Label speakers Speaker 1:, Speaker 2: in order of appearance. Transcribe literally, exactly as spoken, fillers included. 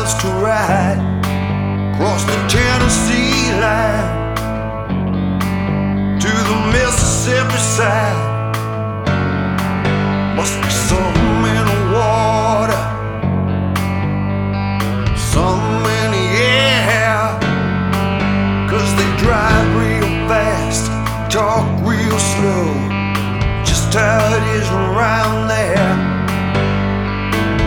Speaker 1: miles to ride across the Tennessee line to the Mississippi side. Must be something in the water, something in the air, 'cause they drive real fast, talk real slow, just how it is around